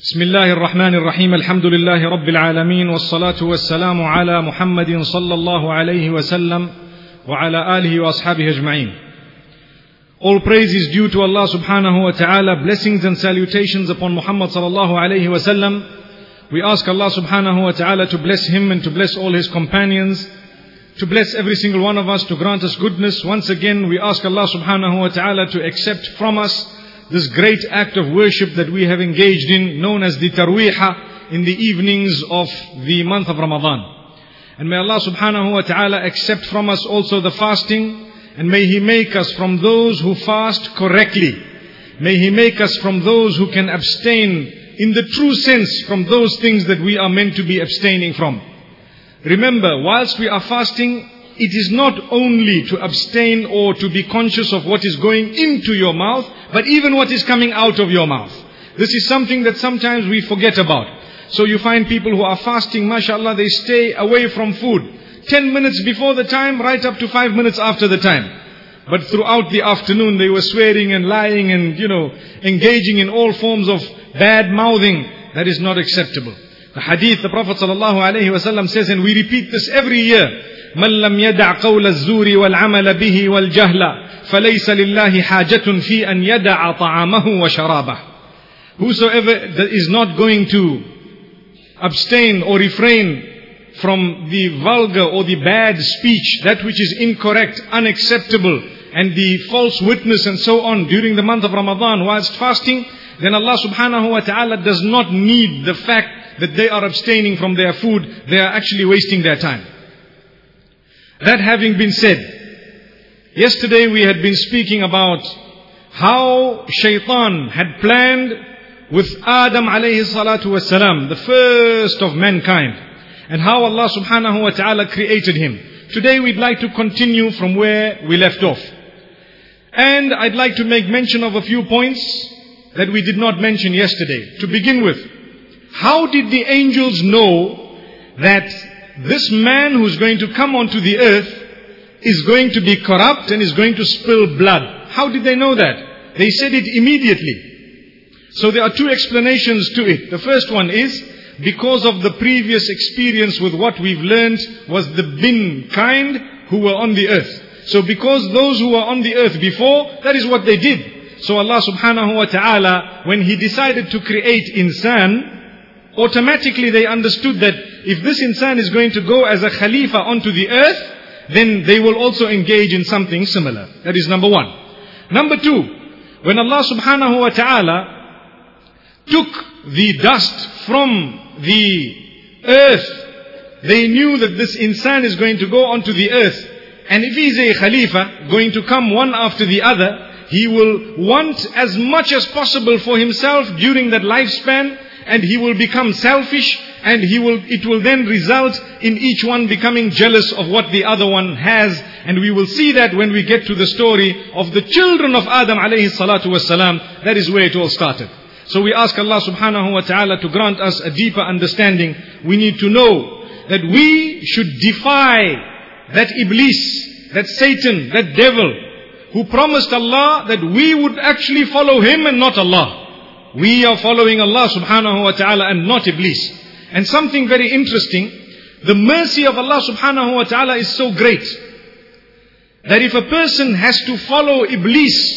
بسم الله الرحمن الرحيم الحمد لله رب العالمين والصلاة والسلام على محمد صلى الله عليه وسلم وعلى آله وأصحابه أجمعين. All praise is due to Allah subhanahu wa ta'ala. Blessings and salutations upon Muhammad sallallahu alayhi wa sallam. We ask Allah subhanahu wa ta'ala to bless him and to bless all his companions, to bless every single one of us, to grant us goodness. Once again, we ask Allah subhanahu wa ta'ala to accept from us this great act of worship that we have engaged in, known as the Tarweeha, in the evenings of the month of Ramadan. And may Allah subhanahu wa ta'ala accept from us also the fasting, and may He make us from those who fast correctly. May He make us from those who can abstain in the true sense from those things that we are meant to be abstaining from. Remember, whilst we are fasting, it is not only to abstain or to be conscious of what is going into your mouth, but even what is coming out of your mouth. This is something that sometimes we forget about. So you find people who are fasting, mashallah, they stay away from food 10 minutes before the time, right up to 5 minutes after the time. But throughout the afternoon they were swearing and lying and, engaging in all forms of bad mouthing. That is not acceptable. The hadith, the Prophet ﷺ says, and we repeat this every year, من لم يدع قول الزور والعمل به والجهل فليس لله حاجة في أن يدع طعامه وشرابه. Whosoever is not going to abstain or refrain from the vulgar or the bad speech, that which is incorrect, unacceptable, and the false witness and so on during the month of Ramadan whilst fasting, then Allah subhanahu wa ta'ala does not need the fact that they are abstaining from their food. They are actually wasting their time. That having been said, yesterday we had been speaking about how Shaitan had planned with Adam alayhi salatu wasalam, the first of mankind, and how Allah subhanahu wa ta'ala created him. Today we'd like to continue from where we left off. And I'd like to make mention of a few points that we did not mention yesterday. To begin with, how did the angels know that this man who's going to come onto the earth is going to be corrupt and is going to spill blood? How did they know that? They said it immediately. So there are two explanations to it. The first one is because of the previous experience with what we've learned was the bin kind who were on the earth. So because those who were on the earth before, that is what they did. So Allah subhanahu wa ta'ala, when He decided to create insan, automatically they understood that if this insan is going to go as a khalifa onto the earth, then they will also engage in something similar. That is number one. Number two, when Allah subhanahu wa ta'ala took the dust from the earth, they knew that this insan is going to go onto the earth. And if he is a khalifa, going to come one after the other, he will want as much as possible for himself during that lifespan, and he will become selfish, and it will then result in each one becoming jealous of what the other one has. And we will see that when we get to the story of the children of Adam alayhi salatu wasalam. That is where it all started. So we ask Allah subhanahu wa ta'ala to grant us a deeper understanding. We need to know that we should defy that Iblis, that Satan, that devil, who promised Allah that we would actually follow him and not Allah. We are following Allah subhanahu wa ta'ala and not Iblis. And something very interesting, the mercy of Allah subhanahu wa ta'ala is so great that if a person has to follow Iblis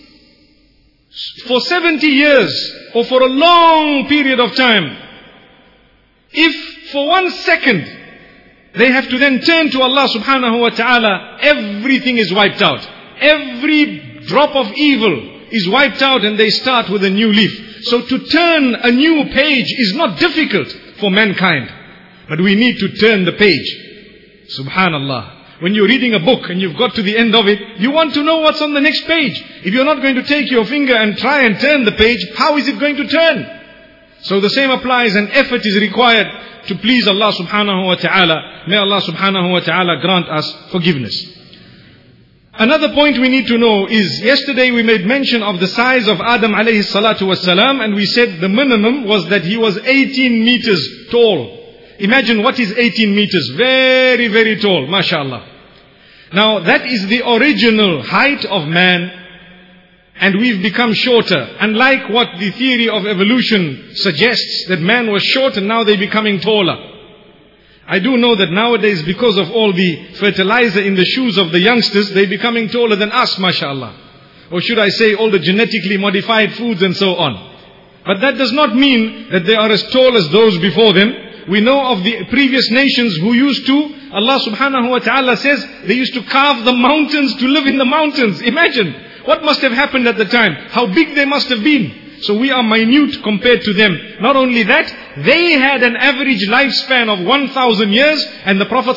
for 70 years or for a long period of time, if for 1 second they have to then turn to Allah subhanahu wa ta'ala, everything is wiped out. Every drop of evil is wiped out and they start with a new leaf. So to turn a new page is not difficult for mankind, but we need to turn the page. Subhanallah. When you're reading a book and you've got to the end of it, you want to know what's on the next page. If you're not going to take your finger and try and turn the page, how is it going to turn? So the same applies, and effort is required to please Allah subhanahu wa ta'ala. May Allah subhanahu wa ta'ala grant us forgiveness. Another point we need to know is, yesterday we made mention of the size of Adam alayhi salatu wasalam, and we said the minimum was that he was 18 meters tall. Imagine what is 18 meters. Very, very tall, mashallah. Now that is the original height of man. and we've become shorter. Unlike what the theory of evolution suggests, that man was short and now they're becoming taller. I do know that nowadays, because of all the fertilizer in the shoes of the youngsters, they're becoming taller than us, mashallah. Or should I say, all the genetically modified foods and so on. But that does not mean that they are as tall as those before them. We know of the previous nations who used to, Allah subhanahu wa ta'ala says, they used to carve the mountains to live in the mountains. Imagine. What must have happened at the time? How big they must have been. So we are minute compared to them. Not only that, they had an average lifespan of 1,000 years. And the Prophet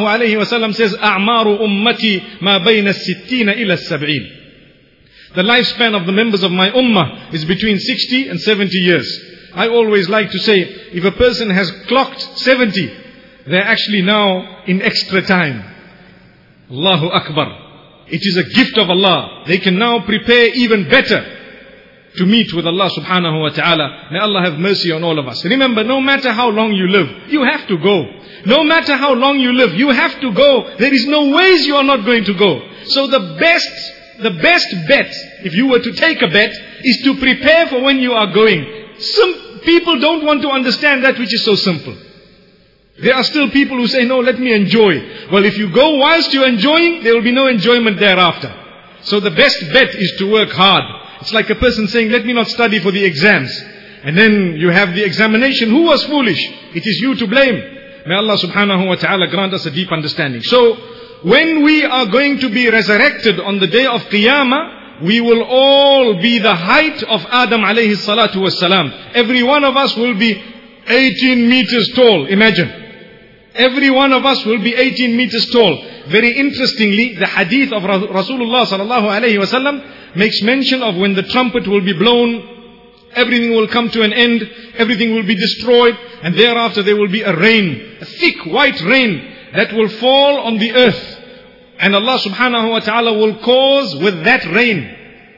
ﷺ says, أَعْمَارُ أُمَّتِي مَا بَيْنَ السِّتِّينَ إِلَى السَّبْعِينَ. The lifespan of the members of my ummah is between 60 and 70 years. I always like to say, if a person has clocked 70, they're actually now in extra time. Allahu Akbar. It is a gift of Allah. They can now prepare even better to meet with Allah subhanahu wa ta'ala. May Allah have mercy on all of us. Remember, no matter how long you live, you have to go. No matter how long you live, you have to go. There is no ways you are not going to go. So the best bet, if you were to take a bet, is to prepare for when you are going. Some people don't want to understand that which is so simple. There are still people who say, no, let me enjoy. Well, if you go whilst you're enjoying, there will be no enjoyment thereafter. So the best bet is to work hard. It's like a person saying, let me not study for the exams. And then you have the examination. Who was foolish? It is you to blame. May Allah subhanahu wa ta'ala grant us a deep understanding. So, when we are going to be resurrected on the day of Qiyamah, we will all be the height of Adam alayhi salatu wassalam. Every one of us will be 18 meters tall. Imagine. Every one of us will be 18 meters tall. Very interestingly, the hadith of Rasulullah sallallahu alayhi wasallam makes mention of when the trumpet will be blown, everything will come to an end, everything will be destroyed, and thereafter there will be a rain, a thick white rain that will fall on the earth. And Allah subhanahu wa ta'ala will cause with that rain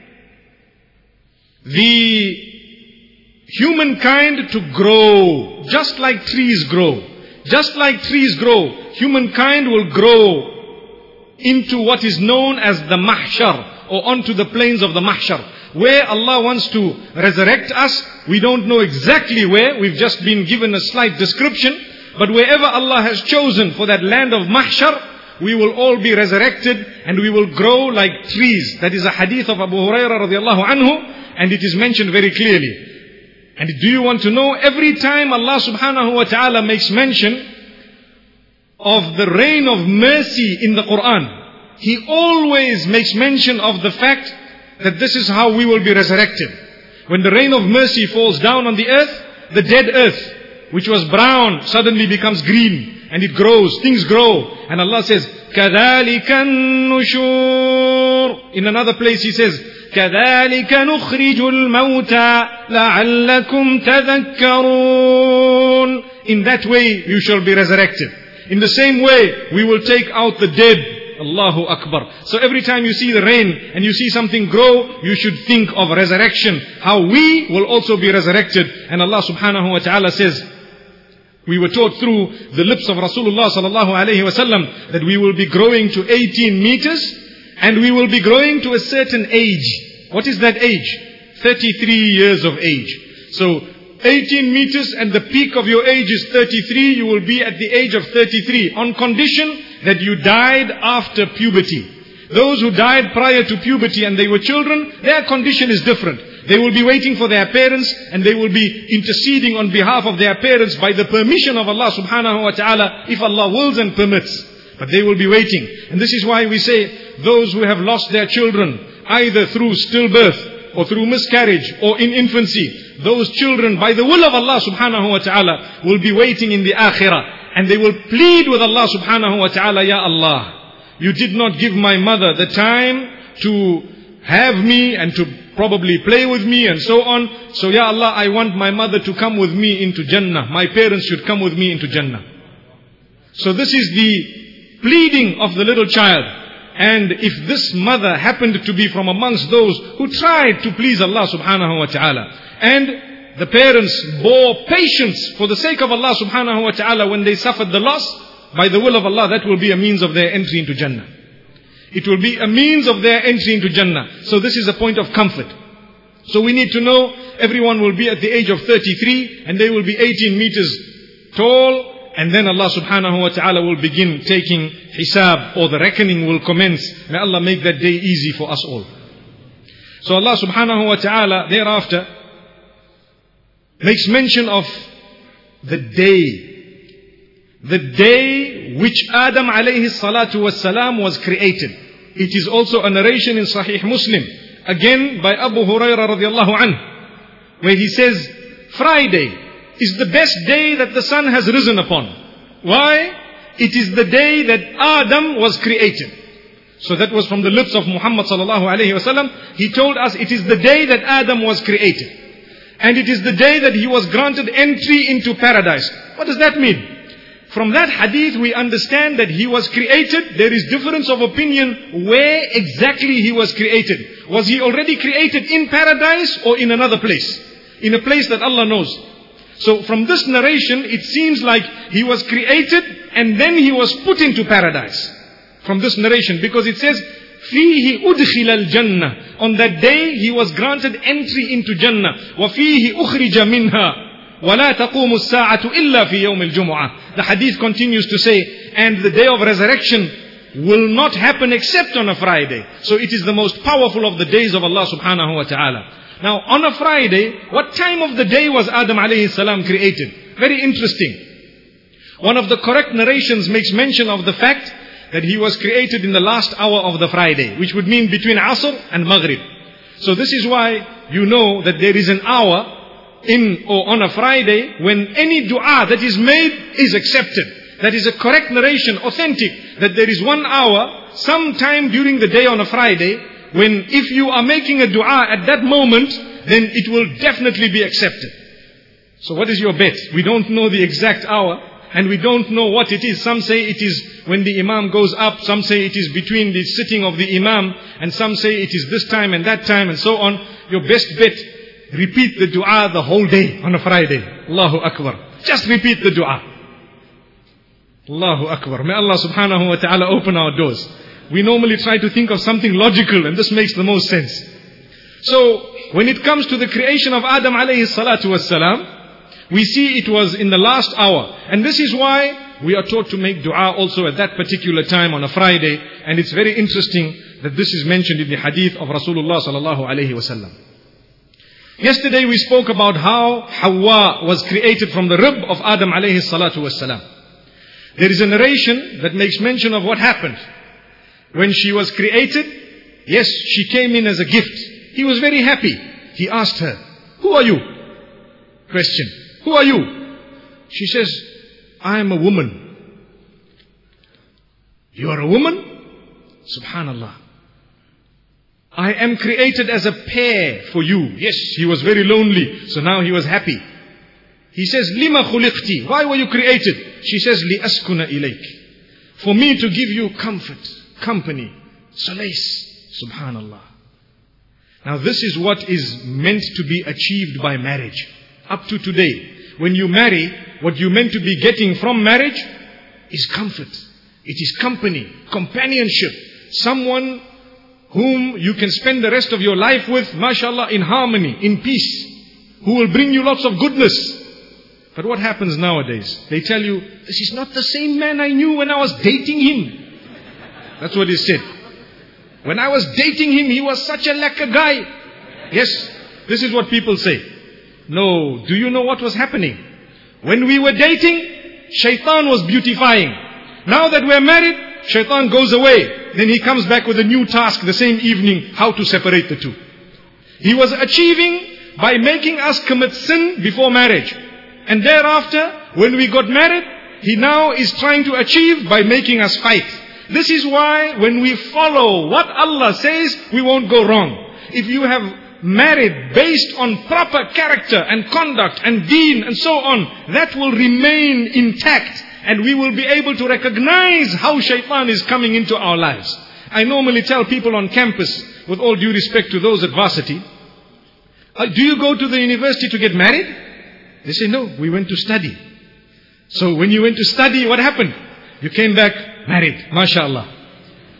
the humankind to grow, just like trees grow. Just like trees grow, humankind will grow into what is known as the mahshar, or onto the plains of the mahshar. Where Allah wants to resurrect us, we don't know exactly where. We've just been given a slight description. But wherever Allah has chosen for that land of mahshar, we will all be resurrected and we will grow like trees. That is a hadith of Abu Hurairah radiallahu anhu, and it is mentioned very clearly. And do you want to know, every time Allah subhanahu wa ta'ala makes mention of the rain of mercy in the Quran, He always makes mention of the fact that this is how we will be resurrected. When the rain of mercy falls down on the earth, the dead earth, which was brown, suddenly becomes green, and it grows, things grow. And Allah says, كَذَلِكَ النُّشُورُ. In another place He says, كَذَلِكَ نُخْرِجُ الْمَوْتَى لَعَلَّكُمْ تَذَكَّرُونَ. In that way you shall be resurrected. In the same way we will take out the dead. Allahu Akbar. So every time you see the rain and you see something grow, you should think of resurrection. How we will also be resurrected. And Allah subhanahu wa ta'ala says, we were taught through the lips of Rasulullah sallallahu alayhi wasallam that we will be growing to 18 meters. And we will be growing to a certain age. What is that age? 33 years of age. So 18 meters and the peak of your age is 33. You will be at the age of 33 on condition that you died after puberty. Those who died prior to puberty and they were children, their condition is different. They will be waiting for their parents and they will be interceding on behalf of their parents by the permission of Allah subhanahu wa ta'ala, if Allah wills and permits. But they will be waiting. And this is why we say, those who have lost their children, either through stillbirth or through miscarriage or in infancy, those children, by the will of Allah subhanahu wa ta'ala, will be waiting in the akhirah. And they will plead with Allah subhanahu wa ta'ala, Ya Allah, you did not give my mother the time to have me and to probably play with me and so on. So Ya Allah, I want my mother to come with me into Jannah. My parents should come with me into Jannah. So this is the pleading of the little child. And if this mother happened to be from amongst those who tried to please Allah subhanahu wa ta'ala, and the parents bore patience for the sake of Allah subhanahu wa ta'ala when they suffered the loss, by the will of Allah, that will be a means of their entry into Jannah. It will be a means of their entry into Jannah. So this is a point of comfort. So we need to know everyone will be at the age of 33 and they will be 18 meters tall, and then Allah subhanahu wa ta'ala will begin taking hisab, or the reckoning will commence. May Allah make that day easy for us all. So Allah subhanahu wa ta'ala thereafter makes mention of the day which Adam alayhi salatu was salam was created. It is also a narration in Sahih Muslim, again by Abu Hurairah radiallahu anhu, where he says, Friday is the best day that the sun has risen upon. Why? It is the day that Adam was created. So that was from the lips of Muhammad sallallahu alayhi wasallam. He told us it is the day that Adam was created. And it is the day that he was granted entry into paradise. What does that mean? From that hadith we understand that he was created. There is difference of opinion where exactly he was created. Was he already created in paradise or in another place? In a place that Allah knows. So from this narration, it seems like he was created and then he was put into paradise. From this narration, because it says, فِيهِ أُدْخِلَ الْجَنَّةِ. On that day, he was granted entry into Jannah. وَفِيهِ أُخْرِجَ مِنْهَا وَلَا تَقُومُ السَّاعَةُ إِلَّا فِي يَوْمِ الْجُمُعَةِ. The hadith continues to say, and the day of resurrection will not happen except on a Friday. So it is the most powerful of the days of Allah subhanahu wa ta'ala. Now, on a Friday, what time of the day was Adam alayhi salam created? Very interesting. One of the correct narrations makes mention of the fact that he was created in the last hour of the Friday, which would mean between Asr and Maghrib. So this is why you know that there is an hour in or on a Friday when any dua that is made is accepted. That is a correct narration, authentic, that there is 1 hour, sometime during the day on a Friday, when if you are making a dua at that moment, then it will definitely be accepted. So what is your bet? We don't know the exact hour and we don't know what it is. Some say it is when the Imam goes up, some say it is between the sitting of the Imam, and some say it is this time and that time and so on. Your best bet, repeat the dua the whole day on a Friday. Allahu Akbar. Just repeat the dua. Allahu Akbar. May Allah subhanahu wa ta'ala open our doors. We normally try to think of something logical, and this makes the most sense. So, when it comes to the creation of Adam alayhi salatu wassalam, we see it was in the last hour. And this is why we are taught to make dua also at that particular time on a Friday. And it's very interesting that this is mentioned in the hadith of Rasulullah sallallahu alayhi wasallam. Yesterday we spoke about how Hawa was created from the rib of Adam alayhi salatu wassalam. There is a narration that makes mention of what happened. When she was created, yes, she came in as a gift. He was very happy. He asked her, "Who are you?" Question. "Who are you?" She says, "I am a woman." "You are a woman?" Subhanallah. "I am created as a pair for you." Yes, he was very lonely, so now he was happy. He says, "Lima khuliqti." Why were you created? She says, "Li askuna ilayk." For me to give you comfort, company, solace. Subhanallah. Now this is what is meant to be achieved by marriage. Up to today, when you marry, what you meant to be getting from marriage is comfort. It is company, companionship. Someone whom you can spend the rest of your life with, mashallah, in harmony, in peace. Who will bring you lots of goodness. But what happens nowadays? They tell you, "This is not the same man I knew when I was dating him." That's what is said. "When I was dating him, he was such a lacquer guy." Yes, this is what people say. No, do you know what was happening? When we were dating, shaitan was beautifying. Now that we're married, shaitan goes away. Then he comes back with a new task the same evening, how to separate the two. He was achieving by making us commit sin before marriage. And thereafter, when we got married, he now is trying to achieve by making us fight. This is why when we follow what Allah says, we won't go wrong. If you have married based on proper character and conduct and deen and so on, that will remain intact. And we will be able to recognize how shaitan is coming into our lives. I normally tell people on campus, with all due respect to those at varsity, "Do you go to the university to get married?" They say, "No, we went to study." So when you went to study, what happened? You came back married, mashallah.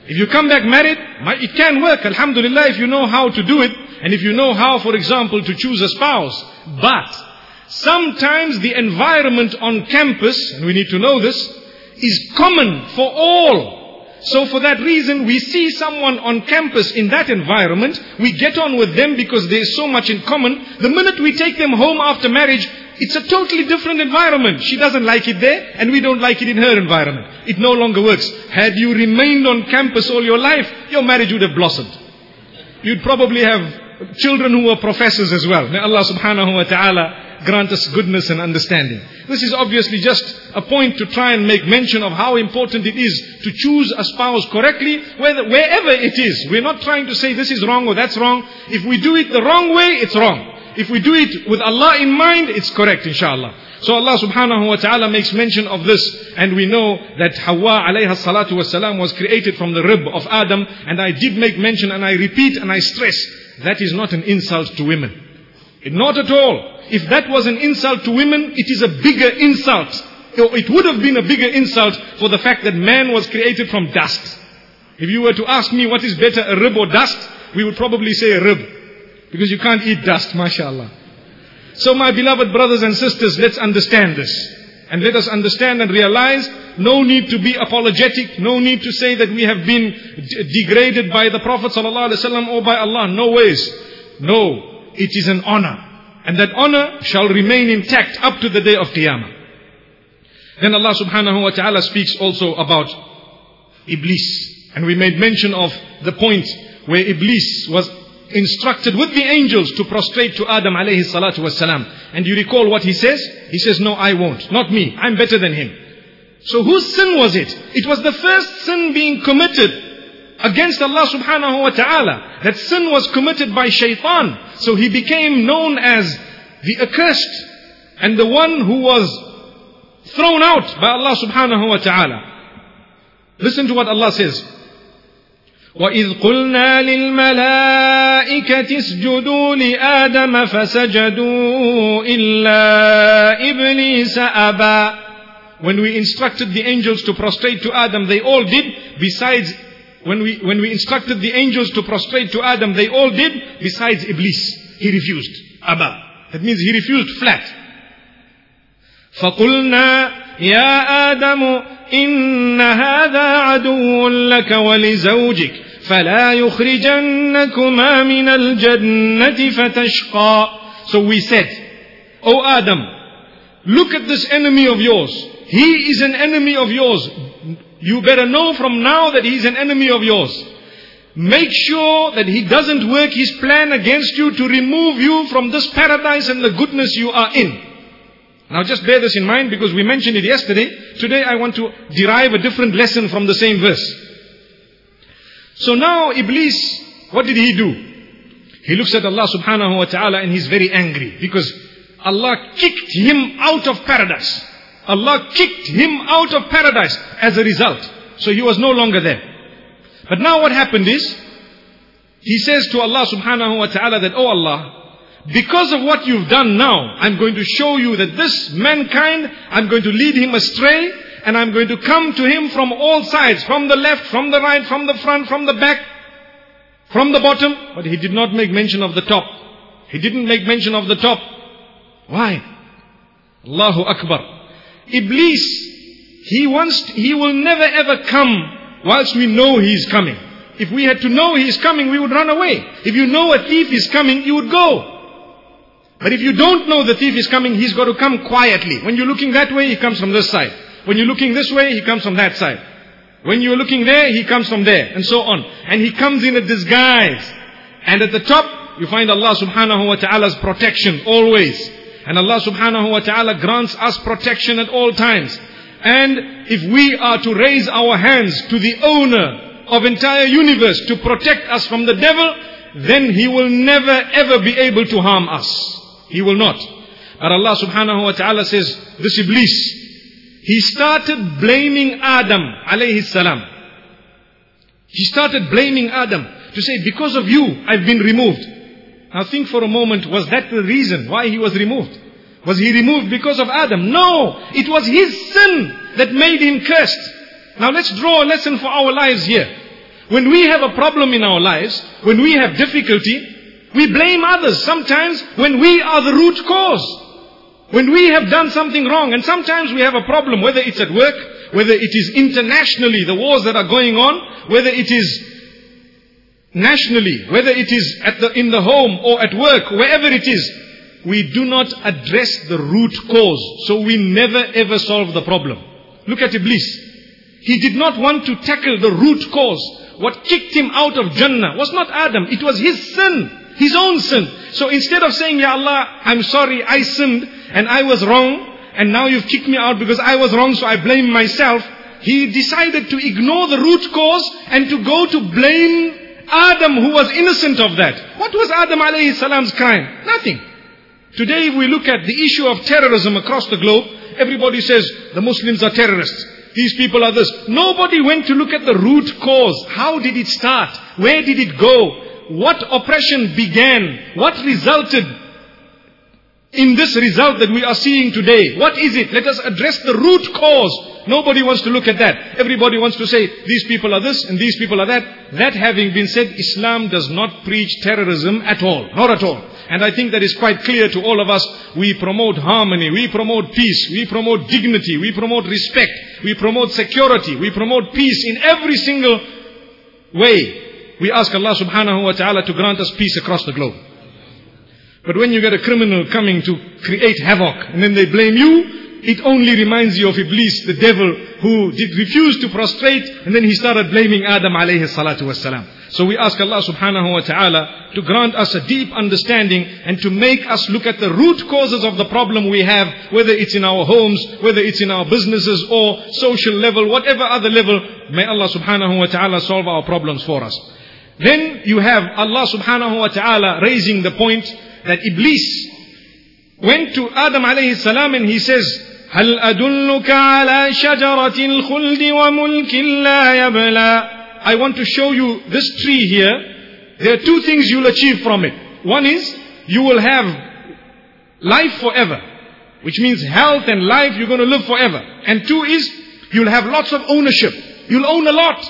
If you come back married, it can work, alhamdulillah, if you know how to do it, and if you know how, for example, to choose a spouse. But sometimes the environment on campus, and we need to know this, is common for all. So for that reason, we see someone on campus in that environment, we get on with them because there's so much in common. The minute we take them home after marriage, it's a totally different environment. She doesn't like it there, and we don't like it in her environment. It no longer works. Had you remained on campus all your life, your marriage would have blossomed. You'd probably have children who were professors as well. May Allah subhanahu wa ta'ala grant us goodness and understanding. This is obviously just a point to try and make mention of how important it is to choose a spouse correctly, wherever it is. We're not trying to say this is wrong or that's wrong. If we do it the wrong way, it's wrong. If we do it with Allah in mind, it's correct, inshallah. So Allah subhanahu wa ta'ala makes mention of this, and we know that Hawa alayha salatu wasalam was created from the rib of Adam, and I did make mention, and I repeat and I stress, that is not an insult to women. Not at all. If that was an insult to women, it is a bigger insult. It would have been a bigger insult for the fact that man was created from dust. If you were to ask me what is better, a rib or dust, we would probably say a rib. Because you can't eat dust, mashallah. So my beloved brothers and sisters, let's understand this. And let us understand and realize, no need to be apologetic, no need to say that we have been degraded by the Prophet ﷺ or by Allah. No ways. No, it is an honor. And that honor shall remain intact up to the day of Qiyamah. Then Allah subhanahu wa ta'ala speaks also about Iblis. And we made mention of the point where Iblis was instructed with the angels to prostrate to Adam alayhi salatu wassalam. And you recall what he says? He says, no, I won't. Not me. I'm better than him. So whose sin was it? It was the first sin being committed against Allah subhanahu wa ta'ala. That sin was committed by shaitan. So he became known as the accursed and the one who was thrown out by Allah subhanahu wa ta'ala. Listen to what Allah says. وَإِذْ قُلْنَا لِلْمَلَائِكَةِ اسْجُدُوا لِآدَمَ فَسَجَدُوا إِلَّا إِبْلِيسَ أَبَى. When we instructed the angels to prostrate to Adam, they all did. Besides, when we instructed the angels to prostrate to Adam, they all did. Besides Iblis, he refused. Aba. That means he refused flat. فَقُلْنَا يَا آدَمُ إِنَّ هَذَا عَدُوٌّ لَكَ وَلِزَوْجِكَ فَلَا يُخْرِجَنَّكُمَا مِنَ الْجَنَّةِ فَتَشْقَى. So we said, O Adam, look at this enemy of yours. He is an enemy of yours. You better know from now that he is an enemy of yours. Make sure that he doesn't work his plan against you to remove you from this paradise and the goodness you are in. Now just bear this in mind because we mentioned it yesterday. Today I want to derive a different lesson from the same verse. So now Iblis, what did he do? He looks at Allah subhanahu wa ta'ala and he's very angry because Allah kicked him out of paradise. Allah kicked him out of paradise as a result. So he was no longer there. But now what happened is, he says to Allah subhanahu wa ta'ala that, oh Allah, because of what you've done now, I'm going to show you that this mankind, I'm going to lead him astray, and I'm going to come to him from all sides, from the left, from the right, from the front, from the back, from the bottom. But he did not make mention of the top. He didn't make mention of the top. Why? Allahu Akbar. Iblis, he will never ever come whilst we know he is coming. If we had to know he is coming, we would run away. If you know a thief is coming, you would go. But if you don't know the thief is coming, he's got to come quietly. When you're looking that way, he comes from this side. When you're looking this way, he comes from that side. When you're looking there, he comes from there, and so on. And he comes in a disguise. And at the top, you find Allah subhanahu wa ta'ala's protection always. And Allah subhanahu wa ta'ala grants us protection at all times. And if we are to raise our hands to the owner of entire universe to protect us from the devil, then he will never ever be able to harm us. He will not. But Allah subhanahu wa ta'ala says, this Iblis, he started blaming Adam alayhi salam. He started blaming Adam to say, because of you, I've been removed. Now think for a moment, was that the reason why he was removed? Was he removed because of Adam? No, it was his sin that made him cursed. Now let's draw a lesson for our lives here. When we have a problem in our lives, when we have difficulty, we blame others sometimes when we are the root cause. When we have done something wrong, and sometimes we have a problem, whether it's at work, whether it is internationally, the wars that are going on, whether it is nationally, whether it is in the home or at work, wherever it is, we do not address the root cause. So we never ever solve the problem. Look at Iblis. He did not want to tackle the root cause. What kicked him out of Jannah was not Adam, it was his sin. His own sin. So instead of saying, Ya Allah, I'm sorry, I sinned and I was wrong, and now you've kicked me out because I was wrong, so I blame myself, he decided to ignore the root cause and to go to blame Adam, who was innocent of that. What was Adam alayhi salam's crime? Nothing. Today if we look at the issue of terrorism across the globe, everybody says the Muslims are terrorists. These people are this. Nobody went to look at the root cause. How did it start? Where did it go? What oppression began? What resulted in this result that we are seeing today? What is it? Let us address the root cause. Nobody wants to look at that. Everybody wants to say, these people are this and these people are that. That having been said, Islam does not preach terrorism at all. Not at all. And I think that is quite clear to all of us. We promote harmony, we promote peace, we promote dignity, we promote respect, we promote security, we promote peace in every single way. We ask Allah subhanahu wa ta'ala to grant us peace across the globe. But when you get a criminal coming to create havoc and then they blame you, it only reminds you of Iblis, the devil, who did refuse to prostrate, and then he started blaming Adam alayhi salatu wassalam. So we ask Allah subhanahu wa ta'ala to grant us a deep understanding and to make us look at the root causes of the problem we have, whether it's in our homes, whether it's in our businesses or social level, whatever other level. May Allah subhanahu wa ta'ala solve our problems for us. Then you have Allah subhanahu wa ta'ala raising the point that Iblis went to Adam alayhi salam and he says, هَلْ أَدُلُّكَ عَلَى شَجَرَةِ الْخُلْدِ وَمُلْكٍ لَا يَبْلَى. I want to show you this tree here. There are two things you'll achieve from it. One is, you will have life forever, which means health and life, you're going to live forever. And two is, you'll have lots of ownership. You'll own a lot.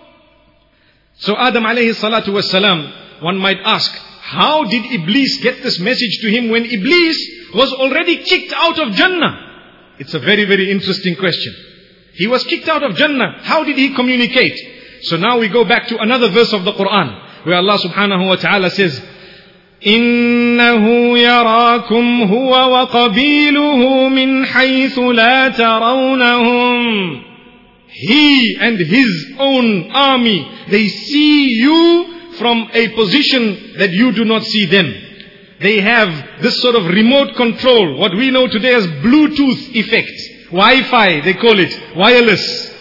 So Adam alayhi salatu wassalam, one might ask, how did Iblis get this message to him when Iblis was already kicked out of Jannah? It's a very, very interesting question. He was kicked out of Jannah. How did he communicate? So now we go back to another verse of the Quran, where Allah subhanahu wa ta'ala says, إِنَّهُ يَرَاكُمْ هُوَ وَقَبِيلُهُ مِنْ حَيْثُ لَا تَرَوْنَهُمْ. He and his own army, they see you from a position that you do not see them. They have this sort of remote control, what we know today as Bluetooth effect. Wi-Fi, they call it. Wireless.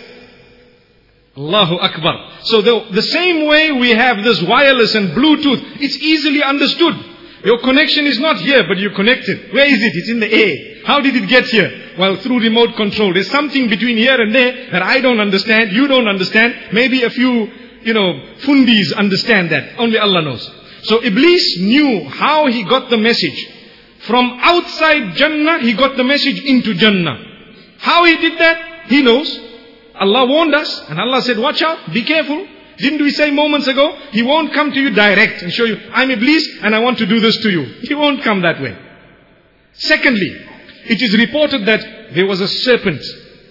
Allahu Akbar. So the same way we have this wireless and Bluetooth, it's easily understood. Your connection is not here, but you're connected. Where is it? It's in the air. How did it get here? Well, through remote control. There's something between here and there that I don't understand, you don't understand. Maybe a few, fundis understand that. Only Allah knows. So Iblis knew how he got the message. From outside Jannah, he got the message into Jannah. How he did that? He knows. Allah warned us, and Allah said, watch out, be careful. Didn't we say moments ago, He won't come to you direct and show you, I'm Iblis and I want to do this to you. He won't come that way. Secondly, it is reported that there was a serpent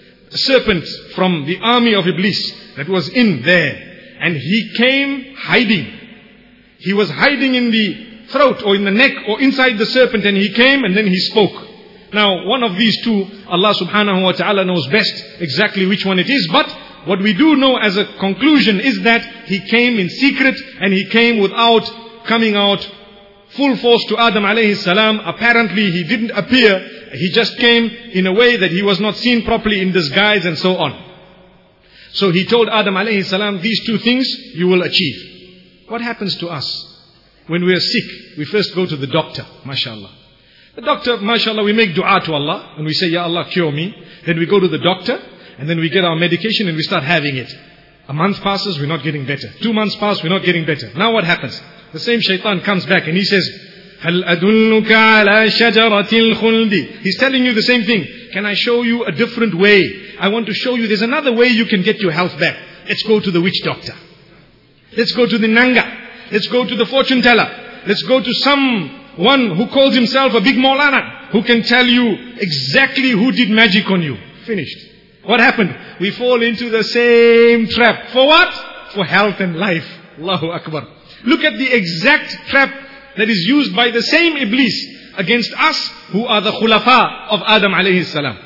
from the army of Iblis that was in there, and he came hiding. He was hiding in the throat or in the neck or inside the serpent, and he came and then he spoke. Now, one of these two, Allah subhanahu wa ta'ala knows best exactly which one it is, but what we do know as a conclusion is that he came in secret and he came without coming out full force to Adam alayhi salam. Apparently he didn't appear, he just came in a way that he was not seen properly in disguise and so on. So he told Adam alayhi salam, these two things you will achieve. What happens to us? When we are sick, we first go to the doctor, mashallah. The doctor, mashallah, we make dua to Allah and we say, Ya Allah, cure me. Then we go to the doctor and then we get our medication and we start having it. A month passes, we're not getting better. 2 months pass, we're not getting better. Now what happens? The same shaitan comes back and he says, هَلْ أَدُلُّكَ عَلَى شَجَرَةِ الْخُلْدِ. He's telling you the same thing. Can I show you a different way? I want to show you there's another way you can get your health back. Let's go to the witch doctor. Let's go to the Nanga. Let's go to the fortune teller. Let's go to someone who calls himself a big Maulana, who can tell you exactly who did magic on you. Finished. What happened? We fall into the same trap. For what? For health and life. Allahu Akbar. Look at the exact trap that is used by the same Iblis against us who are the khulafa of Adam alayhi salam.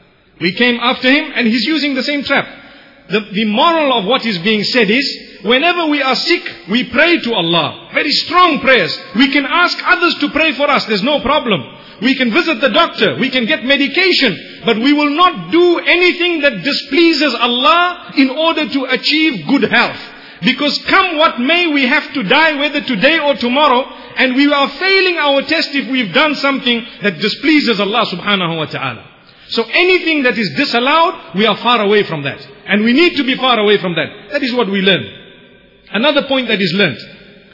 We came after him and he's using the same trap. The moral of what is being said is, whenever we are sick, we pray to Allah. Very strong prayers. We can ask others to pray for us. There's no problem. We can visit the doctor. We can get medication. But we will not do anything that displeases Allah in order to achieve good health. Because come what may, we have to die, whether today or tomorrow. And we are failing our test if we've done something that displeases Allah subhanahu wa ta'ala. So anything that is disallowed, we are far away from that. And we need to be far away from that. That is what we learn. Another point that is learned.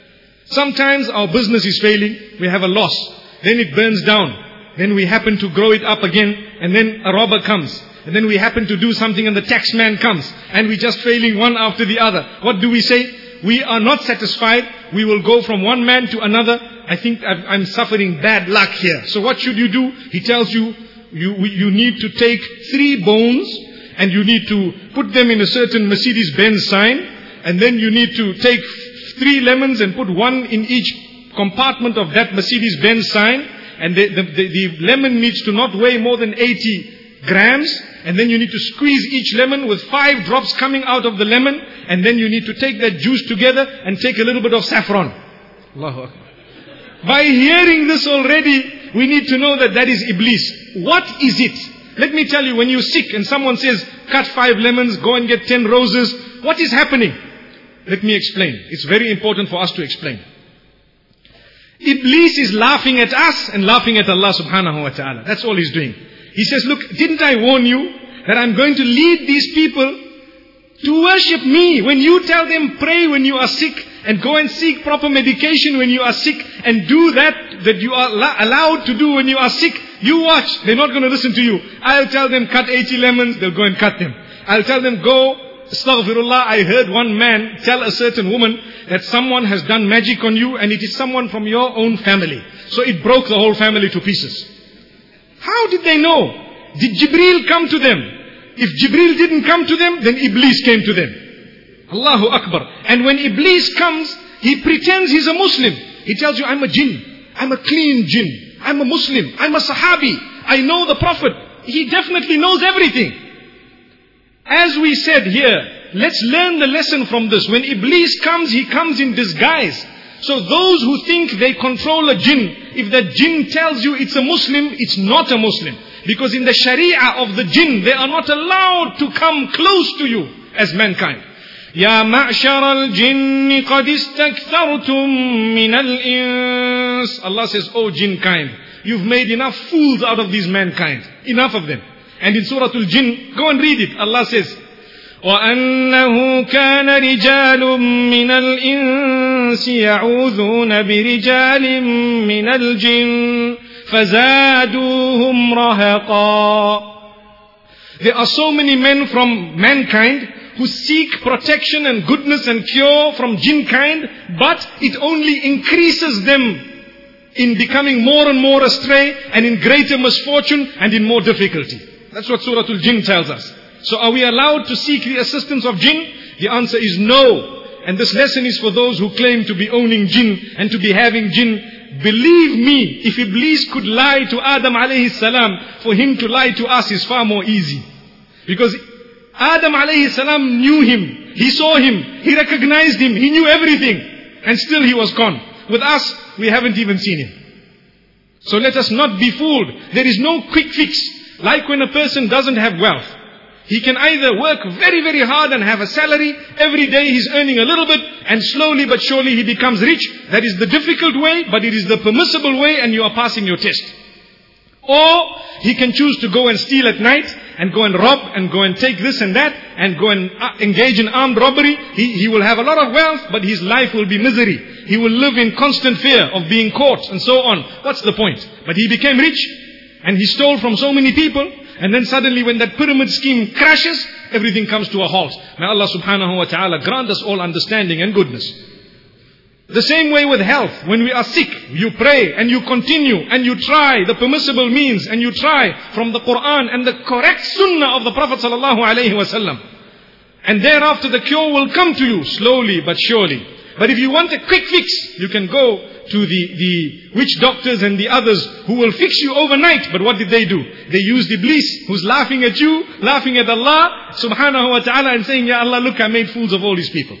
Sometimes our business is failing. We have a loss. Then it burns down. Then we happen to grow it up again. And then a robber comes. And then we happen to do something and the tax man comes. And we're just failing one after the other. What do we say? We are not satisfied. We will go from one man to another. I think I'm suffering bad luck here. So what should you do? He tells you, you need to take 3 bones and you need to put them in a certain Mercedes-Benz sign, and then you need to take 3 lemons and put 1 in each compartment of that Mercedes-Benz sign, and the lemon needs to not weigh more than 80 grams, and then you need to squeeze each lemon with 5 drops coming out of the lemon, and then you need to take that juice together and take a little bit of saffron. Allahu Akbar. By hearing this already, we need to know that that is Iblis. What is it? Let me tell you, when you're sick and someone says, cut 5 lemons, go and get 10 roses, what is happening? Let me explain. It's very important for us to explain. Iblis is laughing at us and laughing at Allah subhanahu wa ta'ala. That's all he's doing. He says, look, didn't I warn you that I'm going to lead these people to worship me? When you tell them pray when you are sick, and go and seek proper medication when you are sick, and do that you are allowed to do when you are sick, you watch. They're not going to listen to you. I'll tell them cut 80 lemons, they'll go and cut them. I'll tell them go, astaghfirullah. I heard one man tell a certain woman that someone has done magic on you, and it is someone from your own family. So it broke the whole family to pieces. How did they know? Did Jibreel come to them? If Jibreel didn't come to them, then Iblis came to them. Allahu Akbar. And when Iblis comes, he pretends he's a Muslim. He tells you, I'm a jinn. I'm a clean jinn. I'm a Muslim. I'm a Sahabi. I know the Prophet. He definitely knows everything. As we said here, let's learn the lesson from this. When Iblis comes, he comes in disguise. So those who think they control a jinn, if that jinn tells you it's a Muslim, it's not a Muslim. Because in the Sharia of the jinn, they are not allowed to come close to you as mankind. يا معشر الجن قد استكثرتم من الإنس. Allah says, oh jinn kind, you've made enough fools out of these mankind. Enough of them. And in Surah Al-Jinn, go and read it. Allah says, وَأَنَّهُ كَانَ رِجَالٌ مِّنَ الْإِنسِ يَعُوذُونَ بِرِجَالٍ مِّنَ الْجِنِّ فَزَادُوهُمْ رَهَقًا. There are so many men from mankind who seek protection and goodness and cure from jinn kind, but it only increases them in becoming more and more astray and in greater misfortune and in more difficulty. That's what Surah Al-Jinn tells us. So are we allowed to seek the assistance of jinn? The answer is no. And this lesson is for those who claim to be owning jinn and to be having jinn. Believe me, if Iblis could lie to Adam alayhi salam, for him to lie to us is far more easy. Because Adam alayhi salam knew him. He saw him. He recognized him. He knew everything. And still he was gone. With us, we haven't even seen him. So let us not be fooled. There is no quick fix. Like when a person doesn't have wealth. He can either work very, very hard and have a salary. Every day he's earning a little bit. And slowly but surely he becomes rich. That is the difficult way, but it is the permissible way, and you are passing your test. Or he can choose to go and steal at night and go and rob and go and take this and that and go and engage in armed robbery. He will have a lot of wealth, but his life will be misery. He will live in constant fear of being caught and so on. What's the point? But he became rich and he stole from so many people, And then suddenly when that pyramid scheme crashes, everything comes to a halt. May Allah subhanahu wa ta'ala grant us all understanding and goodness. The same way with health. When we are sick, you pray and you continue and you try the permissible means and you try from the Quran and the correct sunnah of the Prophet sallallahu alaihi wasallam. And thereafter the cure will come to you slowly but surely. But if you want a quick fix, you can go to the witch doctors and the others who will fix you overnight. But what did they do? They used Iblis, who's laughing at you, laughing at Allah subhanahu wa ta'ala and saying, Ya Allah, look, I made fools of all these people.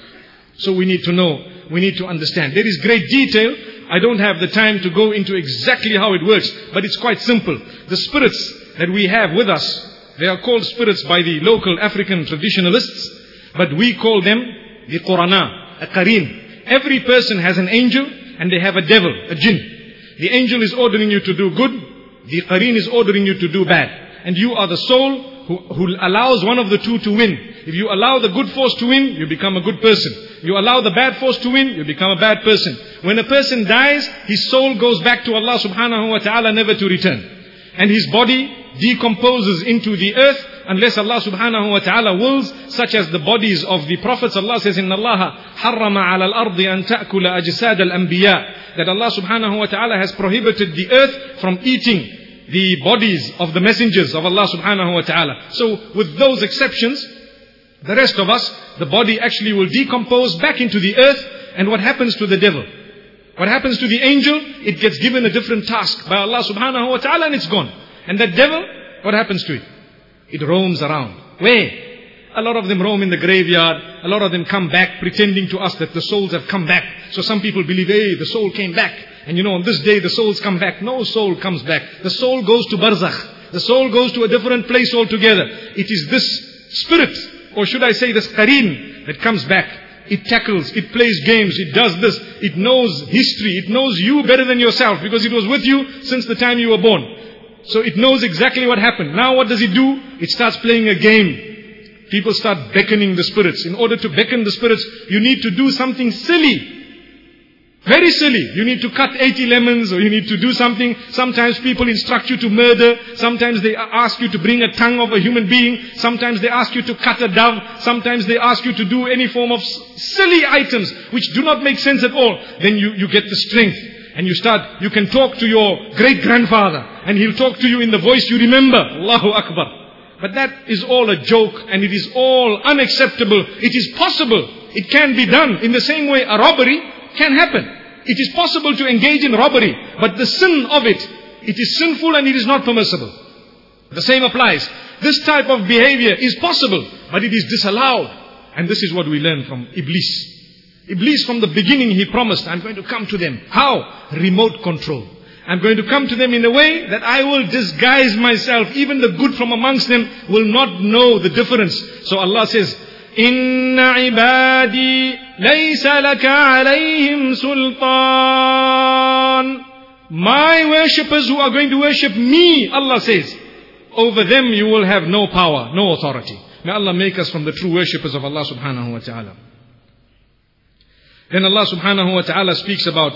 So we need to know, we need to understand. There is great detail. I don't have the time to go into exactly how it works, but it's quite simple. The spirits that we have with us, they are called spirits by the local African traditionalists, but we call them the Qurana, a Qareen. Every person has an angel and they have a devil, a jinn. The angel is ordering you to do good, the Qareen is ordering you to do bad. And you are the soul who allows one of the two to win. If you allow the good force to win, you become a good person. You allow the bad force to win, you become a bad person. When a person dies, his soul goes back to Allah subhanahu wa ta'ala, never to return. And his body decomposes into the earth unless Allah subhanahu wa ta'ala wills, such as the bodies of the prophets. Allah says, Inna Allah harrama ala al-ardi an ta'kula ajsad al-anbiya. That Allah subhanahu wa ta'ala has prohibited the earth from eating the bodies of the messengers of Allah subhanahu wa ta'ala. So with those exceptions, the rest of us, the body actually will decompose back into the earth. And what happens to the devil? What happens to the angel? It gets given a different task by Allah subhanahu wa ta'ala and it's gone. And that devil, what happens to it? It roams around. Where? A lot of them roam in the graveyard. A lot of them come back pretending to us that the souls have come back. So some people believe, hey, the soul came back. And you know, on this day the souls come back. No soul comes back. The soul goes to barzakh. The soul goes to a different place altogether. It is this spirit, or should I say this Qareen, that comes back. It tackles, it plays games, it does this. It knows history. It knows you better than yourself because it was with you since the time you were born. So it knows exactly what happened. Now what does it do? It starts playing a game. People start beckoning the spirits. In order to beckon the spirits, you need to do something silly. Very silly. You need to cut 80 lemons, or you need to do something. Sometimes people instruct you to murder. Sometimes they ask you to bring a tongue of a human being. Sometimes they ask you to cut a dove. Sometimes they ask you to do any form of silly items which do not make sense at all. Then you get the strength. And you can talk to your great-grandfather. And he'll talk to you in the voice you remember. Allahu Akbar. But that is all a joke. And it is all unacceptable. It is possible. It can be done. In the same way a robbery can happen. It is possible to engage in robbery. But the sin of it is sinful and it is not permissible. The same applies. This type of behavior is possible. But it is disallowed. And this is what we learn from Iblis. Iblis from the beginning, he promised, I'm going to come to them. How? Remote control. I'm going to come to them in a way that I will disguise myself. Even the good from amongst them will not know the difference. So Allah says, Inna ibadi laysa laka alayhim sultan. My worshippers who are going to worship me, Allah says, over them you will have no power, no authority. May Allah make us from the true worshippers of Allah subhanahu wa ta'ala. Then Allah subhanahu wa ta'ala speaks about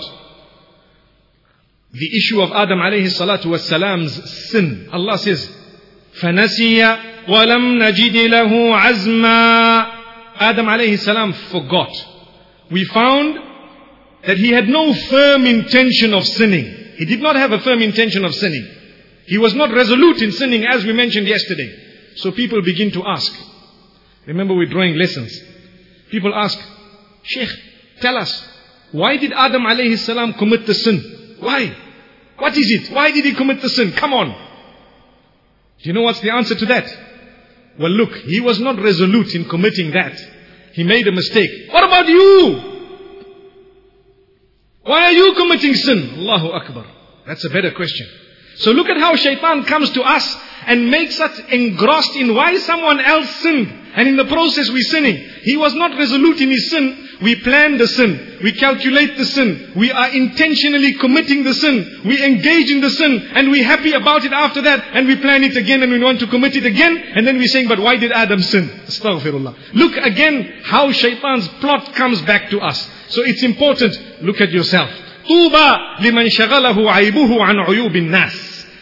the issue of Adam alayhi salatu wassalam's sin. Allah says, فَنَسِيَ وَلَمْ نَجِدِ لَهُ عَزْمًا. Adam alayhi salam forgot. We found that he had no firm intention of sinning. He did not have a firm intention of sinning. He was not resolute in sinning, as we mentioned yesterday. So people begin to ask. Remember, we're drawing lessons. People ask, Sheikh, tell us, why did Adam alayhi salam commit the sin? Why? What is it? Why did he commit the sin? Come on. Do you know what's the answer to that? Well, look, he was not resolute in committing that. He made a mistake. What about you? Why are you committing sin? Allahu Akbar. That's a better question. So look at how shaitan comes to us and makes us engrossed in why someone else sinned. And in the process we're sinning. He was not resolute in his sin. We plan the sin. We calculate the sin. We are intentionally committing the sin. We engage in the sin. And we're happy about it after that. And we plan it again and we want to commit it again. And then we're saying, but why did Adam sin? Astaghfirullah. Look again how shaitan's plot comes back to us. So it's important. Look at yourself. طُوبَى لِمَنْ شَغَلَهُ عَيْبُهُ عَنْ عُيُوبِ النَّاسِ.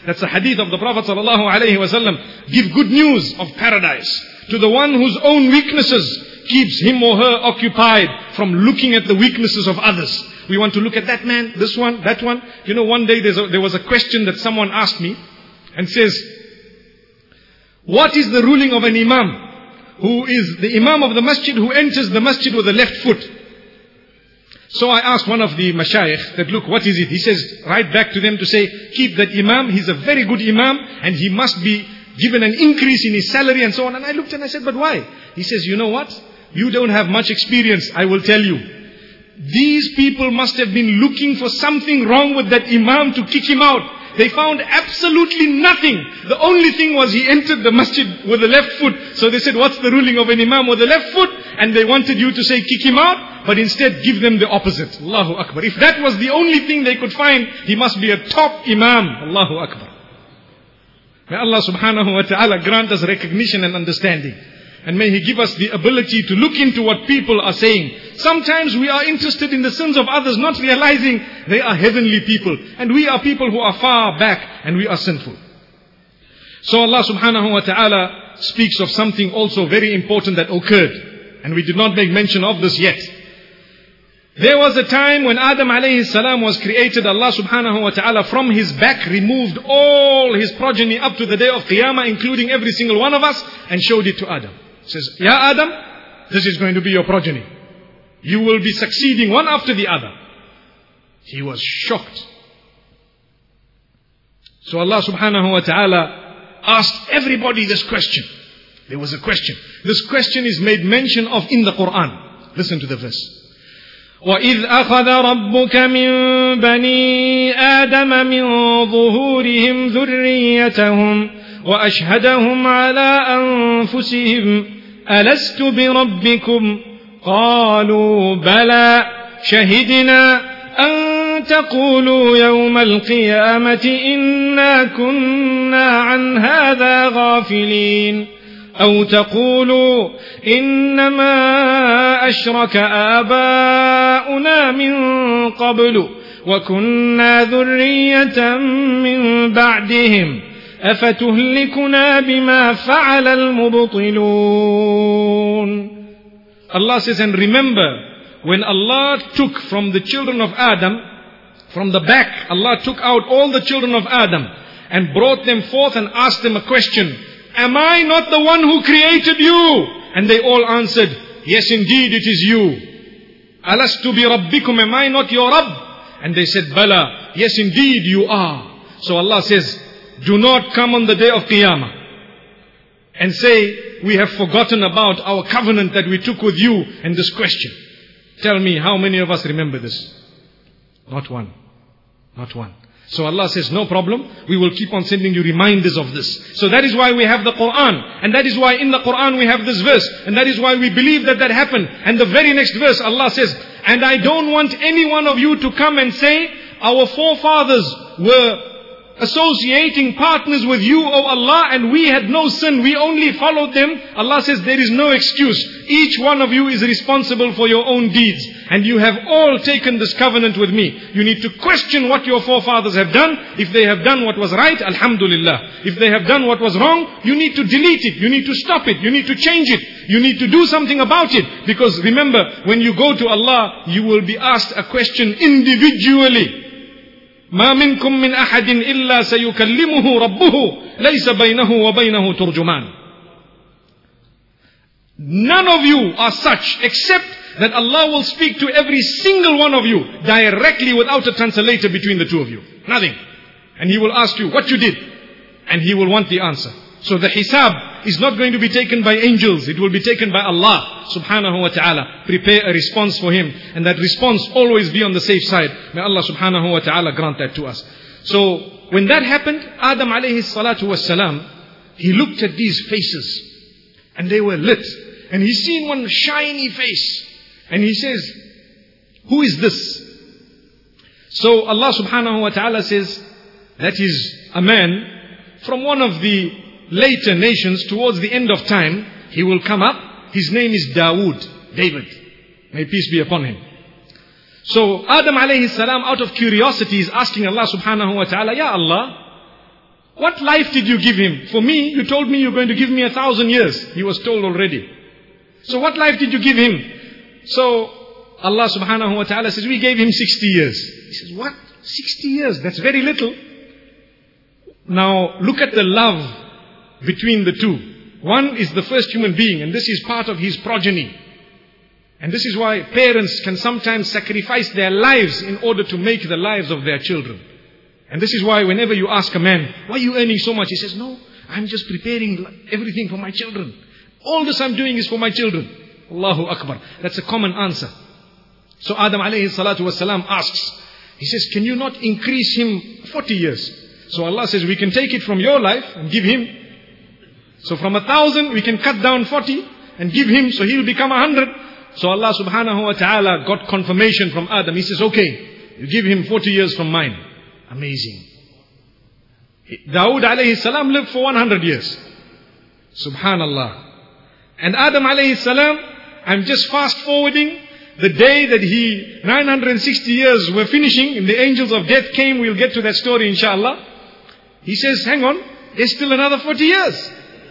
That's a hadith of the Prophet ﷺ. Give good news of paradise to the one whose own weaknesses keeps him or her occupied from looking at the weaknesses of others. We want to look at that man, this one, that one. You know, one day there was a question that someone asked me and says, what is the ruling of an imam who is the imam of the masjid who enters the masjid with the left foot? So I asked one of the mashayikh that, look, what is it? He says, write back to them to say, keep that imam, he's a very good imam and he must be given an increase in his salary and so on. And I looked and I said, but why? He says, you know what? You don't have much experience, I will tell you. These people must have been looking for something wrong with that imam to kick him out. They found absolutely nothing. The only thing was he entered the masjid with the left foot. So they said, what's the ruling of an imam with the left foot? And they wanted you to say, kick him out, but instead give them the opposite. Allahu Akbar. If that was the only thing they could find, he must be a top imam. Allahu Akbar. May Allah subhanahu wa ta'ala grant us recognition and understanding. And may He give us the ability to look into what people are saying. Sometimes we are interested in the sins of others, not realizing they are heavenly people. And we are people who are far back and we are sinful. So Allah subhanahu wa ta'ala speaks of something also very important that occurred. And we did not make mention of this yet. There was a time when Adam alayhi salam was created. Allah subhanahu wa ta'ala from his back removed all his progeny up to the day of Qiyamah, including every single one of us, and showed it to Adam. He says, Ya Adam, this is going to be your progeny. You will be succeeding one after the other. He was shocked. So Allah subhanahu wa ta'ala asked everybody this question. There was a question. This question is made mention of in the Quran. Listen to the verse. وَإِذْ أَخَذَ رَبُّكَ مِنْ بَنِي آدَمَ مِنْ ظُهُورِهِمْ ذُرِّيَّتَهُمْ وَأَشْهَدَهُمْ عَلَىٰ أَنفُسِهِمْ أَلَسْتُ بِرَبِّكُمْ قَالُوا بَلَىٰ شَهِدْنَا أَن تَقُولُوا يَوْمَ الْقِيَامَةِ إِنَّا كُنَّا عَنْ هَذَا غَافِلِينَ أو تقولوا إنما أشرك آباؤنا من قبل وكنا ذرية من بعدهم أفتهلكنا بما فعل المبطلون. Allah says, and remember when Allah took from the children of Adam, from the back, Allah took out all the children of Adam and brought them forth and asked them a question. Am I not the one who created you? And they all answered, yes indeed it is you. Alastu bi rabbikum, am I not your Rabb? And they said, Bala, yes indeed you are. So Allah says, do not come on the day of Qiyamah and say, we have forgotten about our covenant that we took with you and this question. Tell me, how many of us remember this? Not one. Not one. So Allah says, no problem, we will keep on sending you reminders of this. So that is why we have the Quran. And that is why in the Quran we have this verse. And that is why we believe that that happened. And the very next verse Allah says, and I don't want any one of you to come and say, our forefathers were associating partners with you, O Allah, and we had no sin, we only followed them. Allah says there is no excuse. Each one of you is responsible for your own deeds. And you have all taken this covenant with me. You need to question what your forefathers have done. If they have done what was right, alhamdulillah. If they have done what was wrong, you need to delete it. You need to stop it. You need to change it. You need to do something about it. Because remember, when you go to Allah, you will be asked a question individually. ما منكم من أحد إلا سيكلمه ربه ليس بينه وبينه ترجمان. None of you are such except that Allah will speak to every single one of you directly without a translator between the two of you. Nothing. And He will ask you what you did. And He will want the answer. So the hisab is not going to be taken by angels. It will be taken by Allah subhanahu wa ta'ala. Prepare a response for Him. And that response always be on the safe side. May Allah subhanahu wa ta'ala grant that to us. So when that happened, Adam alayhi salatu was salam, he looked at these faces. And they were lit. And he seen one shiny face. And he says, who is this? So Allah subhanahu wa ta'ala says, that is a man from one of the later nations towards the end of time. He will come up. His name is Dawood, David. May peace be upon him. So Adam alayhi salam, out of curiosity, is asking Allah subhanahu wa ta'ala, Ya Allah, What life did you give him? For me, you told me you're going to give me 1,000 years. He was told already. So what life did you give him? So Allah subhanahu wa ta'ala says, we gave him 60 years. He says, what? 60 years? That's very little. Now look at the love between the two. One is the first human being, and this is part of his progeny. And this is why parents can sometimes sacrifice their lives in order to make the lives of their children. And this is why whenever you ask a man, why are you earning so much? He says, no, I'm just preparing everything for my children. All this I'm doing is for my children. Allahu Akbar. That's a common answer. So Adam alayhi salatu wasalam asks, he says, can you not increase him 40 years? So Allah says, we can take it from your life and give him. So from 1,000 we can cut down 40 and give him, so he'll become 100. So Allah subhanahu wa ta'ala got confirmation from Adam. He says, okay, you give him 40 years from mine. Amazing. Dawood alayhi salam lived for 100 years. Subhanallah. And Adam alayhi salam, I'm just fast forwarding the day that 960 years were finishing and the angels of death came. We'll get to that story inshallah. He says, hang on, there's still another 40 years.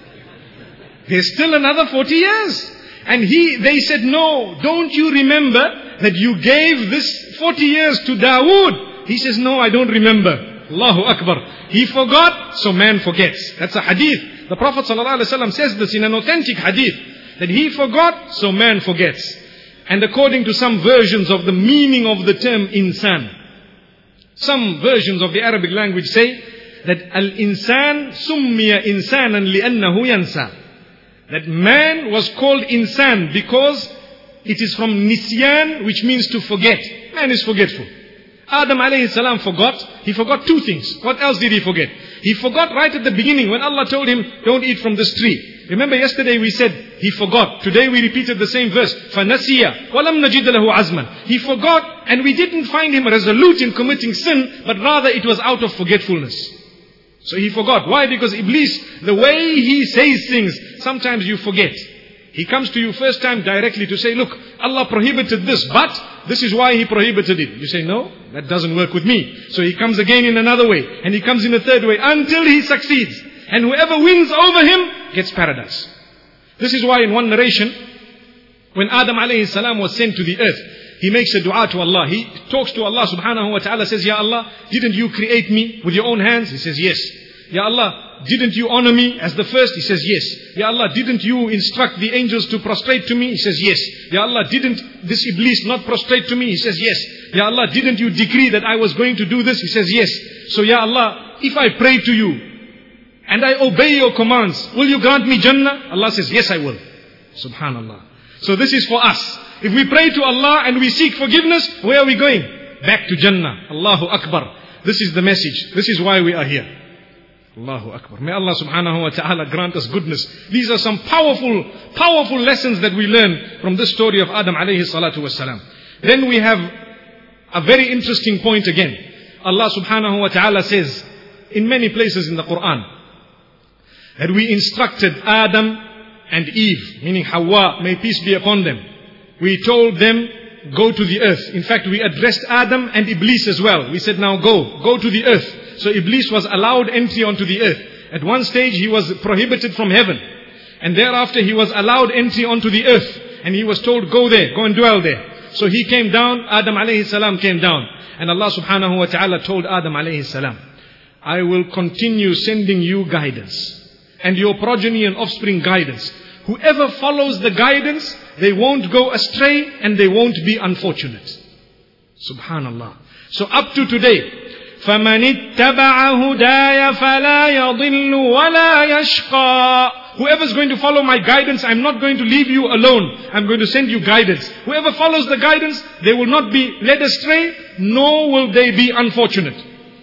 There's still another 40 years. And they said, no, don't you remember that you gave this 40 years to Dawood? He says, no, I don't remember. Allahu Akbar. He forgot, so man forgets. That's a hadith. The Prophet ﷺ says this in an authentic hadith, that he forgot, so man forgets. And according to some versions of the meaning of the term insan, some versions of the Arabic language say that al-insan summiya insanan li'annahu yansa. That man was called insan because it is from nisyan, which means to forget. Man is forgetful. Adam alayhi salam forgot. He forgot two things. What else did he forget? He forgot right at the beginning when Allah told him, don't eat from this tree. Remember yesterday we said he forgot. Today we repeated the same verse. فَنَسِيَ وَلَمْ نَجِدَ لَهُ عَزْمًا. He forgot and we didn't find him resolute in committing sin, but rather it was out of forgetfulness. So he forgot. Why? Because Iblis, the way he says things, sometimes you forget. He comes to you first time directly to say, look, Allah prohibited this, but this is why He prohibited it. You say, no, that doesn't work with me. So he comes again in another way, and he comes in a third way, until he succeeds. And whoever wins over him gets paradise. This is why in one narration, when Adam alayhi salam was sent to the earth, he makes a dua to Allah. He talks to Allah subhanahu wa ta'ala, says, Ya Allah, didn't you create me with your own hands? He says, yes. Ya Allah, didn't you honor me as the first? He says, yes. Ya Allah, didn't you instruct the angels to prostrate to me? He says, yes. Ya Allah, didn't this Iblis not prostrate to me? He says, yes. Ya Allah, didn't you decree that I was going to do this? He says, yes. So Ya Allah, if I pray to you and I obey your commands, will you grant me Jannah? Allah says, yes, I will. Subhanallah. So this is for us. If we pray to Allah and we seek forgiveness, where are we going? Back to Jannah. Allahu Akbar. This is the message. This is why we are here. Allahu Akbar. May Allah subhanahu wa ta'ala grant us goodness. These are some powerful, powerful lessons that we learn from this story of Adam alayhi salatu wasalam. Then we have a very interesting point again. Allah subhanahu wa ta'ala says in many places in the Quran that we instructed Adam and Eve, meaning Hawa, may peace be upon them. We told them, go to the earth. In fact, we addressed Adam and Iblis as well. We said, now go to the earth. So Iblis was allowed entry onto the earth. At one stage he was prohibited from heaven. And thereafter he was allowed entry onto the earth. And he was told, go there, go and dwell there. So he came down, Adam alayhi salam came down. And Allah subhanahu wa ta'ala told Adam alayhi salam, I will continue sending you guidance. And your progeny and offspring guidance. Whoever follows the guidance, they won't go astray and they won't be unfortunate. Subhanallah. So up to today, فَمَنِ اتَّبَعَ هُدَايَ فَلَا يَضِلُّ وَلَا يَشْقَى. Whoever's going to follow my guidance, I'm not going to leave you alone. I'm going to send you guidance. Whoever follows the guidance, they will not be led astray, nor will they be unfortunate.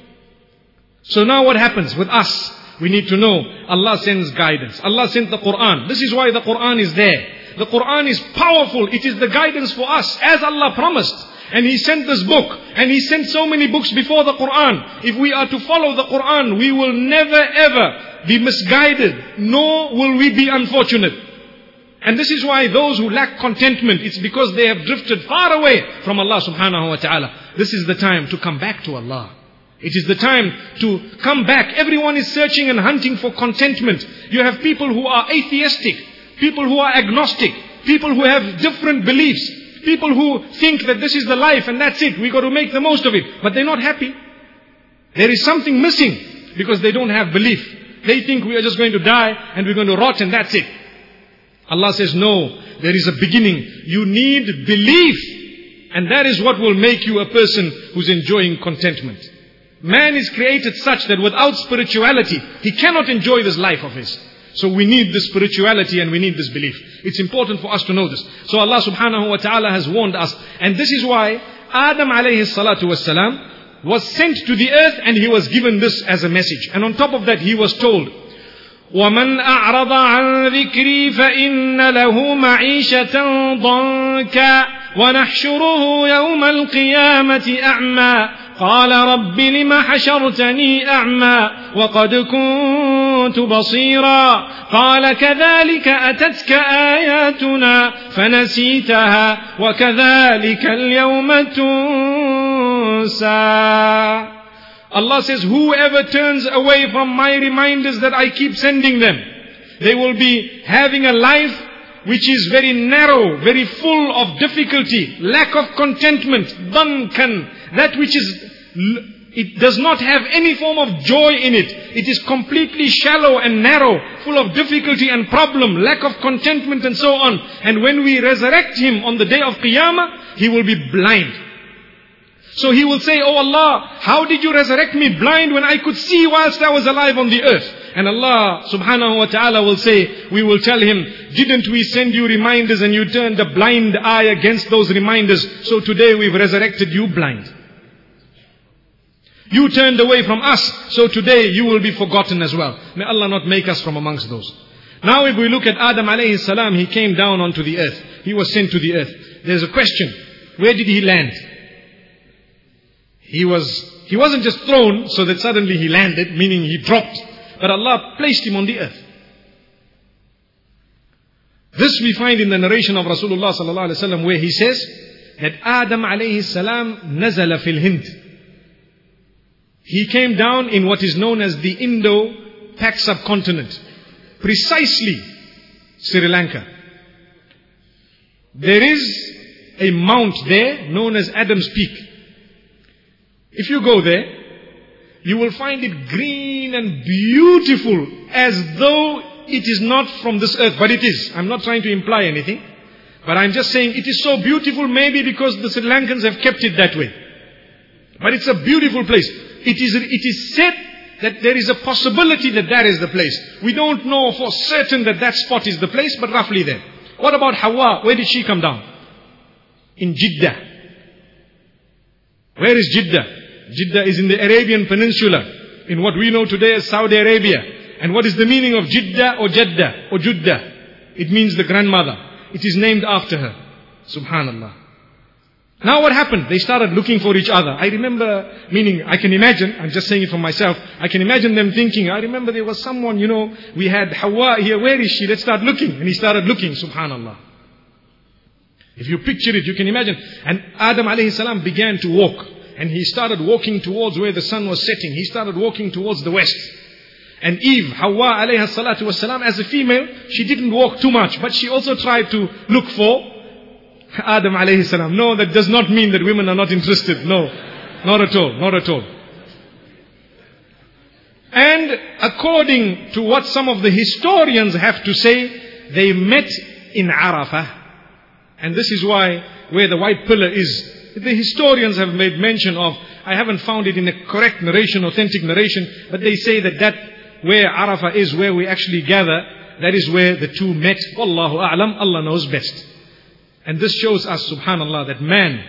So now what happens with us? We need to know Allah sends guidance. Allah sent the Quran. This is why the Quran is there. The Quran is powerful. It is the guidance for us, as Allah promised. And He sent this book. And He sent so many books before the Quran. If we are to follow the Quran, we will never ever be misguided, nor will we be unfortunate. And this is why those who lack contentment, it's because they have drifted far away from Allah subhanahu wa ta'ala. This is the time to come back to Allah. It is the time to come back. Everyone is searching and hunting for contentment. You have people who are atheistic, people who are agnostic, people who have different beliefs, people who think that this is the life and that's it. We got to make the most of it. But they're not happy. There is something missing because they don't have belief. They think we are just going to die and we're going to rot and that's it. Allah says, no, there is a beginning. You need belief. And that is what will make you a person who's enjoying contentment. Man is created such that without spirituality, he cannot enjoy this life of his. So we need this spirituality and we need this belief. It's important for us to know this. So Allah subhanahu wa ta'ala has warned us. And this is why Adam alayhi salatu wassalam was sent to the earth and he was given this as a message. And on top of that he was told, وَمَنْ أَعْرَضَ عَنْ ذِكْرِي فَإِنَّ لَهُ مَعِيشَةً ضَنْكًا وَنَحْشُرُهُ يَوْمَ الْقِيَامَةِ أَعْمَى قال رب لم حشرتني أعمى وقد كنت بصيرا قال كذلك أتتك آياتنا فنسيتها وكذلك اليوم تنسى. Allah says, whoever turns away from my reminders that I keep sending them, they will be having a life which is very narrow, very full of difficulty, lack of contentment, dhankan, that which is, it does not have any form of joy in it. It is completely shallow and narrow, full of difficulty and problem, lack of contentment and so on. And when we resurrect him on the day of Qiyamah, he will be blind. So he will say, oh Allah, how did you resurrect me blind when I could see whilst I was alive on the earth? And Allah subhanahu wa ta'ala will say, we will tell him, didn't we send you reminders and you turned a blind eye against those reminders? So today we've resurrected you blind. You turned away from us, so today you will be forgotten as well. May Allah not make us from amongst those. Now if we look at Adam alayhi salam, he came down onto the earth. He was sent to the earth. There's a question. Where did he land? He wasn't just thrown so that suddenly he landed, meaning he dropped. But Allah placed him on the earth. This we find in the narration of Rasulullah sallallahu alaihi wasallam, where he says that Adam alayhi salam nazala fil Hind. He came down in what is known as the Indo-Pak subcontinent, precisely Sri Lanka. There is a mount there known as Adam's Peak. If you go there, you will find it green and beautiful as though it is not from this earth, but it is. I'm not trying to imply anything, but I'm just saying it is so beautiful maybe because the Sri Lankans have kept it that way. But it's a beautiful place. It is said that there is a possibility that that is the place. We don't know for certain that that spot is the place, but roughly there. What about Hawa? Where did she come down? In Jeddah. Where is Jeddah? Jeddah is in the Arabian Peninsula, in what we know today as Saudi Arabia. And what is the meaning of Jeddah or Jeddah or Juddah? It means the grandmother. It is named after her. Subhanallah. Now what happened? They started looking for each other. I remember, meaning I can imagine, I'm just saying it for myself, I can imagine them thinking, I remember there was someone, we had Hawa here, where is she? Let's start looking. And he started looking, subhanallah. If you picture it, you can imagine. And Adam alayhi salam began to walk. And he started walking towards where the sun was setting. He started walking towards the west. And Eve, Hawa alayha salatu wasalam, as a female, she didn't walk too much, but she also tried to look for Adam alayhi salam. No, that does not mean that women are not interested. No, not at all, not at all. And according to what some of the historians have to say, they met in Arafah. And this is why, where the white pillar is, the historians have made mention of, I haven't found it in a correct narration, authentic narration, but they say that where Arafah is, where we actually gather, that is where the two met. Wallahu a'lam, Allah knows best. And this shows us, subhanallah, that man,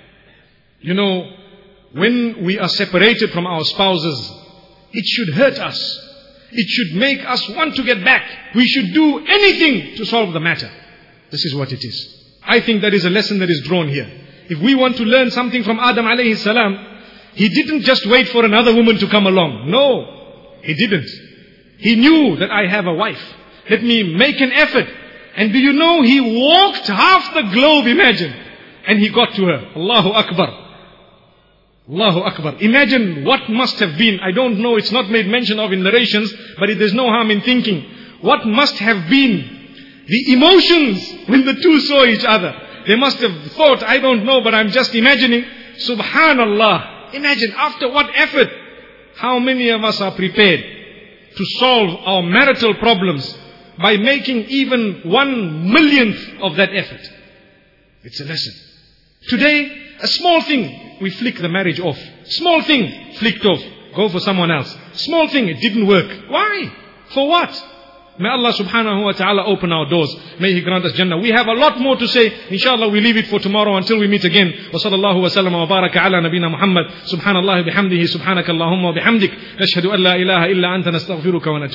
when we are separated from our spouses, it should hurt us. It should make us want to get back. We should do anything to solve the matter. This is what it is. I think that is a lesson that is drawn here. If we want to learn something from Adam alayhi salam, he didn't just wait for another woman to come along. No, he didn't. He knew that I have a wife. Let me make an effort. And do you know, he walked half the globe, imagine. And he got to her. Allahu Akbar. Allahu Akbar. Imagine what must have been. I don't know, it's not made mention of in narrations, but there's no harm in thinking. What must have been the emotions when the two saw each other? They must have thought, I don't know, but I'm just imagining. Subhanallah. Imagine after what effort, how many of us are prepared to solve our marital problems by making even 1/1,000,000th of that effort. It's a lesson. Today, a small thing, we flick the marriage off. Small thing, flicked off. Go for someone else. Small thing, it didn't work. Why? For what? May Allah subhanahu wa ta'ala open our doors. May He grant us Jannah. We have a lot more to say. Inshallah, we leave it for tomorrow until we meet again. Wa sallallahu wa sallam wa baraka ala nabina Muhammad. Subhanallah bihamdihi, subhanakallahumma wa bihamdik. Nashhadu an la ilaha illa anta nastaghfiruka wa natubu.